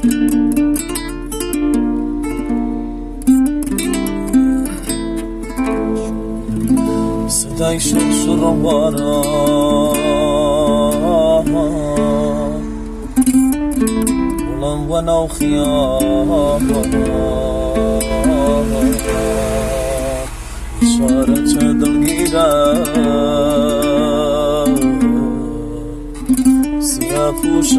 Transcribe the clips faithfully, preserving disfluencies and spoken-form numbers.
صدای شرشر و باران بلند و نو خیابان اشارت دلگیره سیاه پوش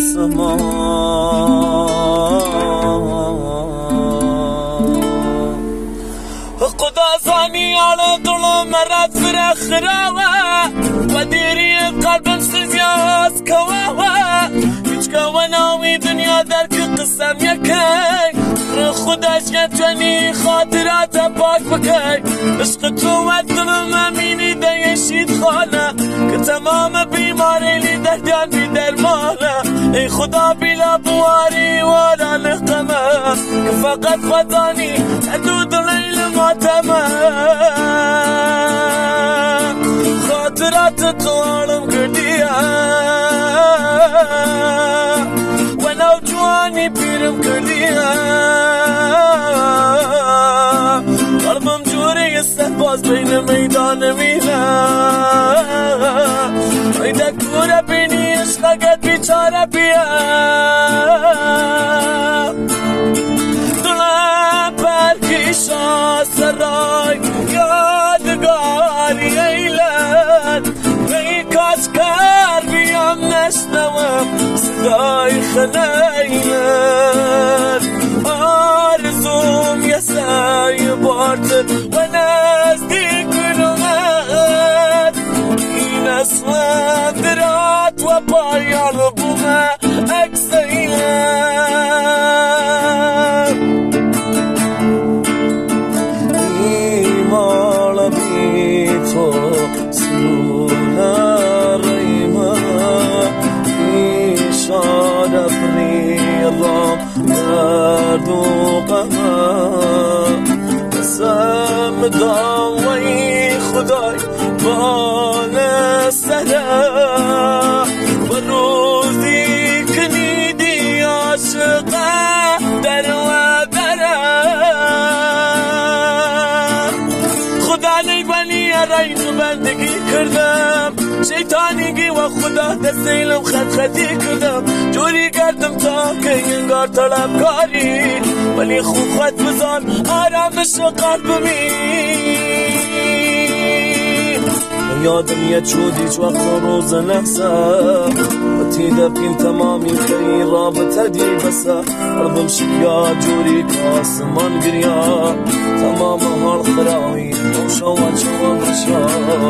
آسمان خدا زانی على طول مرات فرخراوة وديري قلبم سزياس كواوة هيج كواناوي دنيا درك قسم يكي خداش يتوني خاطرات باك بكي عشق تو الظلم اميني دا يشيد خانه كتمام بيماري لي دهدان بي درمانه اي خدا بلا بواري ولا نقمه فقط خداني حدود الليل تمام خاطرات طوالم كردية ولو جواني بيرم كردية قلبم جوري السهباز بين ميدان مينا ايدا كورا بيني عشقاقت بيچارة بيا سرای یادگاری ایلت ای کاش کار بیام نشنوم صدای خلیلت آرزوم یه سعی بارتر و نزدیک بلومت این اصلا درات و پایان بومه اکسیلت سلونا ريما إشارة بريضة دردوقها سم داوي خداي بان سهرة وروزي كنيدي عاشقة دروا درا خدا نيباني رأيت بندگی کردم شیطانیگی و خدا دستیلم خط خطی کردم جوری کردم تا که انگار طلبکاری ولی خوب خط بزار آرامش قلبمی یادم یه چودیچ وقت روز لحظه وقتی دبکیم تمامی خیلی رابطه دی بسه قلبم شکیا جوری که آسمان گریا تمام هر خراوی روشا و چوان بشا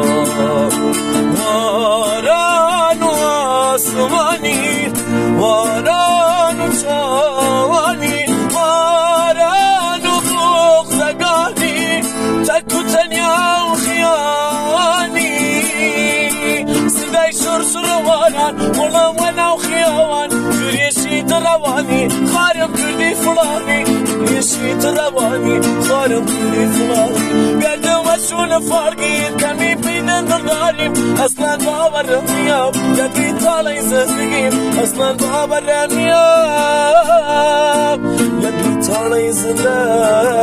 واران و آسمانی واران و چوانی واران و بغزگانی تکو تنیا و خیانی صدای شرشر واران مولم و نو خیاوان گریشید روانی خارم کردی فلانی گریشید روانی خارم کردی فلانی گردم و شون فارگیر کمی بیدن دلداریم اصلا باورم نیام یکی تالای زندگیم اصلا باورم نیام یکی تالای زندگیم